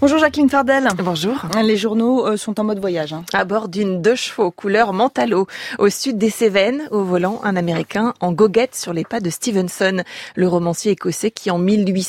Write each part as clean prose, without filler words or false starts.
Bonjour Jacqueline Fardel. Bonjour. Les journaux sont en mode voyage. À bord d'une 2 chevaux couleur Mentalo, au sud des Cévennes, au volant un Américain en goguette sur les pas de Stevenson, le romancier écossais qui en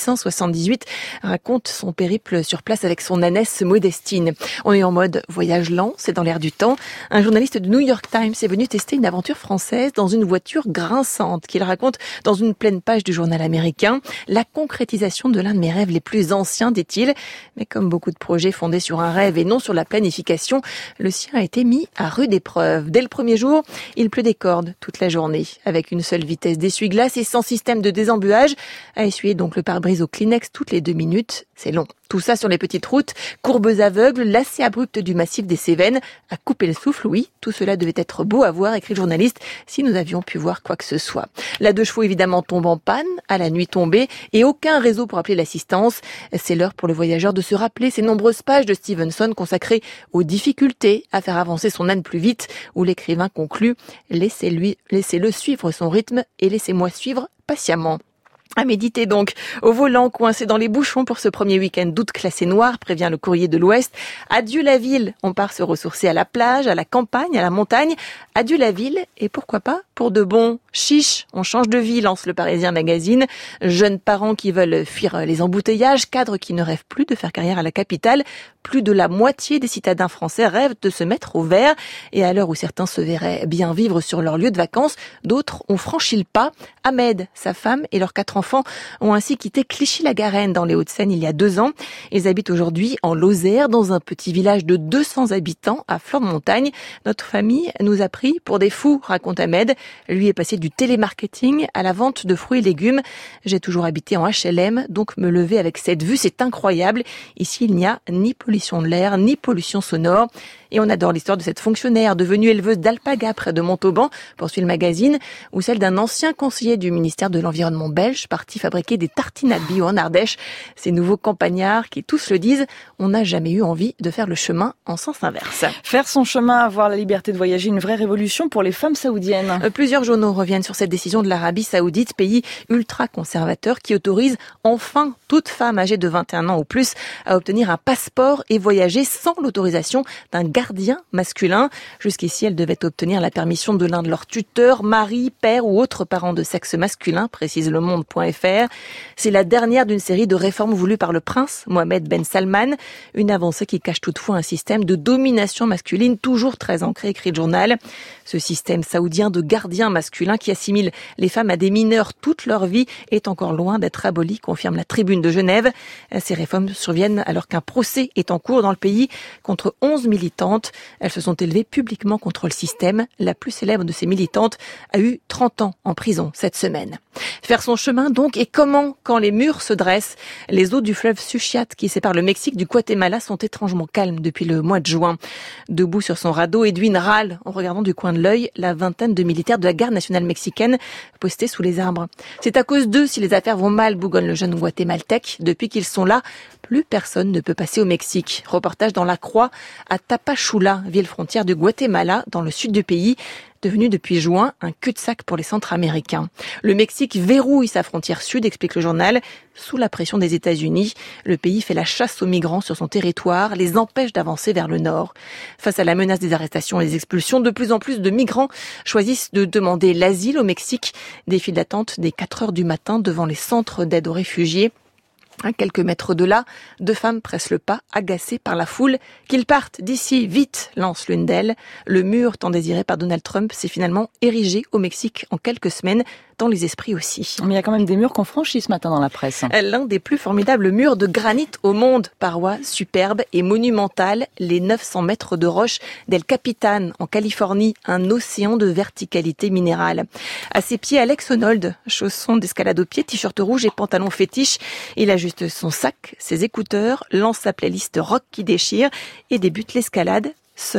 1878 raconte son périple sur place avec son ânesse Modestine. On est en mode voyage lent, c'est dans l'air du temps. Un journaliste du New York Times est venu tester une aventure française dans une voiture grinçante qu'il raconte dans une pleine page du journal américain. La concrétisation de l'un de mes rêves les plus anciens, dit-il. Mais comme beaucoup de projets fondés sur un rêve et non sur la planification, le sien a été mis à rude épreuve. Dès le premier jour, il pleut des cordes toute la journée, avec une seule vitesse d'essuie-glace et sans système de désembuage. À essuyer donc le pare-brise au Kleenex toutes les 2 minutes, c'est long. Tout ça sur les petites routes, courbes aveugles, lacets abruptes du massif des Cévennes. À couper le souffle, oui, tout cela devait être beau à voir, écrit le journaliste, si nous avions pu voir quoi que ce soit. La 2 chevaux évidemment tombe en panne, à la nuit tombée, et aucun réseau pour appeler l'assistance. C'est l'heure pour le voyageur de se rappeler ces nombreuses pages de Stevenson consacrées aux difficultés à faire avancer son âne plus vite, où l'écrivain conclut « Laissez-le suivre son rythme et laissez-moi suivre patiemment ». À méditer donc, au volant, coincé dans les bouchons pour ce premier week-end d'août classé noir, prévient le Courrier de l'Ouest. Adieu la ville, on part se ressourcer à la plage, à la campagne, à la montagne. Adieu la ville, et pourquoi pas pour de bon chiche, on change de vie, lance le Parisien Magazine. Jeunes parents qui veulent fuir les embouteillages, cadres qui ne rêvent plus de faire carrière à la capitale. Plus de la moitié des citadins français rêvent de se mettre au vert. Et à l'heure où certains se verraient bien vivre sur leur lieu de vacances, d'autres ont franchi le pas. Ahmed, sa femme et leurs 4 enfants ont ainsi quitté Clichy-la-Garenne dans les Hauts-de-Seine il y a 2 ans. Ils habitent aujourd'hui en Lozère, dans un petit village de 200 habitants à flanc de montagne. Notre famille nous a pris pour des fous, raconte Ahmed. Lui est passé du télémarketing à la vente de fruits et légumes. J'ai toujours habité en HLM, donc me lever avec cette vue, c'est incroyable. Ici, il n'y a ni pollution de l'air, ni pollution sonore. Et on adore l'histoire de cette fonctionnaire devenue éleveuse d'alpagas près de Montauban, poursuit le magazine, ou celle d'un ancien conseiller du ministère de l'Environnement belge, parti fabriquer des tartinades bio en Ardèche. Ces nouveaux campagnards qui tous le disent, on n'a jamais eu envie de faire le chemin en sens inverse. Faire son chemin, avoir la liberté de voyager, une vraie révolution pour les femmes saoudiennes. Plusieurs journaux reviennent sur cette décision de l'Arabie Saoudite, pays ultra-conservateur qui autorise enfin toute femme âgée de 21 ans ou plus à obtenir un passeport et voyager sans l'autorisation d'un gardien masculin. Jusqu'ici, elles devaient obtenir la permission de l'un de leurs tuteurs, mari, père ou autres parents de sexe masculin, précise Le Monde.fr. C'est la dernière d'une série de réformes voulues par le prince Mohammed Ben Salman, une avancée qui cache toutefois un système de domination masculine toujours très ancré, écrit le journal. Ce système saoudien de gardien masculin qui assimile les femmes à des mineurs toute leur vie est encore loin d'être aboli, confirme la Tribune de Genève. Ces réformes surviennent alors qu'un procès est en cours dans le pays contre 11 militantes. Elles se sont élevées publiquement contre le système. La plus célèbre de ces militantes a eu 30 ans en prison cette semaine. Faire son chemin donc, et comment quand les murs se dressent? Les eaux du fleuve Suchiate qui sépare le Mexique du Guatemala sont étrangement calmes depuis le mois de juin. Debout sur son radeau, Edwin râle en regardant du coin de l'œil la vingtaine de militaires de la garde nationale mexicaine postés sous les arbres. C'est à cause d'eux si les affaires vont mal, bougonne le jeune guatémaltèque. Depuis qu'ils sont là, plus personne ne peut passer au Mexique. Reportage dans La Croix à Tapachula, ville frontière du Guatemala, dans le sud du pays, devenu depuis juin un cul-de-sac pour les Centra-Américains. Le Mexique verrouille sa frontière sud, explique le journal, sous la pression des États-Unis. Le pays fait la chasse aux migrants sur son territoire, les empêche d'avancer vers le nord. Face à la menace des arrestations et des expulsions, de plus en plus de migrants choisissent de demander l'asile au Mexique. Des files d'attente dès 4 heures du matin devant les centres d'aide aux réfugiés. À quelques mètres de là, 2 femmes pressent le pas, agacées par la foule. Qu'ils partent d'ici, vite, lance l'une d'elles. Le mur tant désiré par Donald Trump s'est finalement érigé au Mexique en quelques semaines, dans les esprits aussi. Mais il y a quand même des murs qu'on franchit ce matin dans la presse. L'un des plus formidables murs de granit au monde, paroi superbe et monumentale, les 900 mètres de roche d'El Capitan en Californie, un océan de verticalité minérale. À ses pieds, Alex Honnold, chaussons d'escalade aux pieds, t-shirt rouge et pantalon fétiche. Il ajuste son sac, ses écouteurs, lance sa playlist rock qui déchire et débute l'escalade, seul,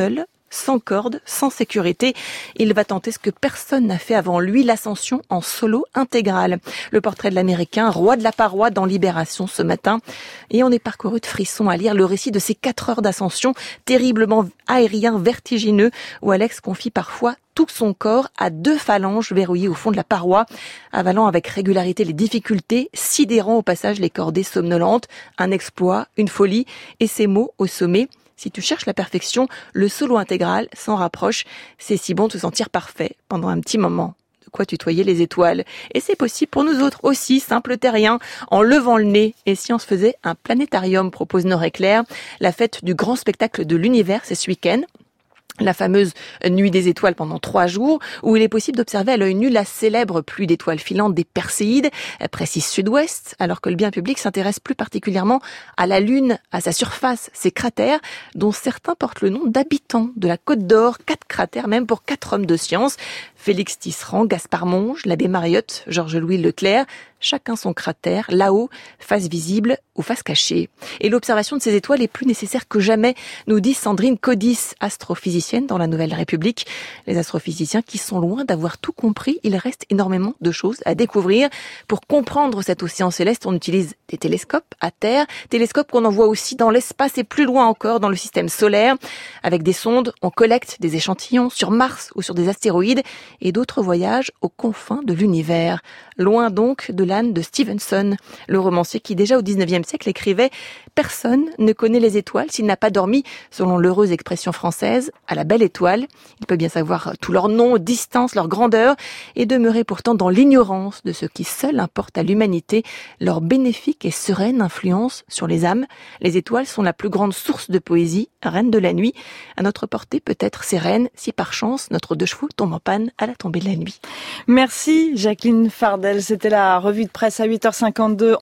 sans corde, sans sécurité. Il va tenter ce que personne n'a fait avant lui, l'ascension en solo intégral. Le portrait de l'Américain, roi de la paroi dans Libération ce matin. Et on est parcouru de frissons à lire le récit de ces 4 heures d'ascension terriblement aérien, vertigineux, où Alex confie parfois tout son corps à 2 phalanges verrouillées au fond de la paroi, avalant avec régularité les difficultés, sidérant au passage les cordées somnolentes. Un exploit, une folie, et ces mots au sommet. Si tu cherches la perfection, le solo intégral s'en rapproche. C'est si bon de se sentir parfait pendant un petit moment. De quoi tutoyer les étoiles. Et c'est possible pour nous autres aussi, simples terriens, en levant le nez. Et si on se faisait un planétarium, propose Nord-Éclair. La fête du grand spectacle de l'univers, c'est ce week-end. La fameuse nuit des étoiles pendant 3 jours, où il est possible d'observer à l'œil nu la célèbre pluie d'étoiles filantes des Perséides, précis sud-ouest, alors que le bien public s'intéresse plus particulièrement à la Lune, à sa surface, ses cratères, dont certains portent le nom d'habitants de la Côte d'Or, 4 cratères même pour 4 hommes de science. Félix Tisserand, Gaspard Monge, l'abbé Mariotte, Georges-Louis Leclerc, chacun son cratère, là-haut, face visible ou face cachée. Et l'observation de ces étoiles est plus nécessaire que jamais, nous dit Sandrine Codis, astrophysicienne dans la Nouvelle République. Les astrophysiciens qui sont loin d'avoir tout compris, il reste énormément de choses à découvrir. Pour comprendre cet océan céleste, on utilise des télescopes à terre, télescopes qu'on envoie aussi dans l'espace et plus loin encore dans le système solaire. Avec des sondes, on collecte des échantillons sur Mars ou sur des astéroïdes et d'autres voyages aux confins de l'univers. Loin donc de l'âne de Stevenson, le romancier qui déjà au XIXe siècle écrivait « Personne ne connaît les étoiles s'il n'a pas dormi, selon l'heureuse expression française, à la belle étoile. Il peut bien savoir tous leurs noms, distance, leur grandeur, et demeurer pourtant dans l'ignorance de ce qui seul importe à l'humanité, leur bénéfique et sereine influence sur les âmes. Les étoiles sont la plus grande source de poésie, reine de la nuit. À notre portée peut-être ces reines, si par chance notre 2 chevaux tombe en panne à la tombée de la nuit. » Merci Jacqueline Fardel, c'était la revue de presse à 8h52.